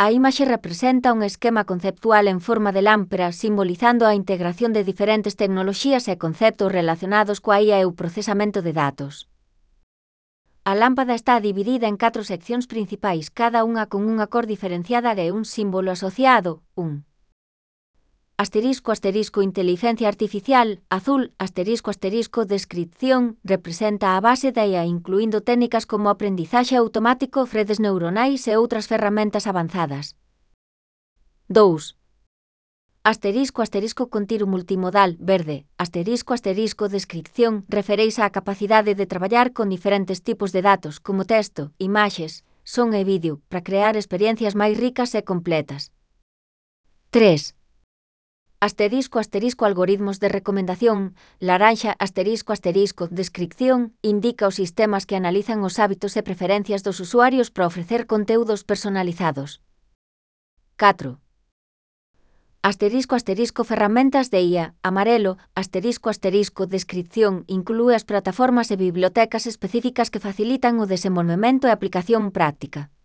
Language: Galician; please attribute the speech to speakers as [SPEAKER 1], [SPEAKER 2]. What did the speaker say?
[SPEAKER 1] A imaxe representa un esquema conceptual en forma de lámpara simbolizando a integración de diferentes tecnoloxías e conceptos relacionados coa IA e o procesamento de datos. A lámpada está dividida en 4 seccións principais, cada unha con unha cor diferenciada e un símbolo asociado, un *** inteligencia artificial, azul, *** descripción, representa a base da IA incluindo técnicas como aprendizaxe automático, redes neuronais e outras ferramentas avanzadas. 2. Con tiro multimodal, verde, descripción, refereise á capacidade de traballar con diferentes tipos de datos, como texto, imaxes, son e vídeo, para crear experiencias máis ricas e completas. 3. Algoritmos de recomendación, laranxa, descripción, indica os sistemas que analizan os hábitos e preferencias dos usuarios para ofrecer conteúdos personalizados. 4. Ferramentas de IA, amarelo, descripción, inclúe as plataformas e bibliotecas específicas que facilitan o desenvolvemento e aplicación práctica.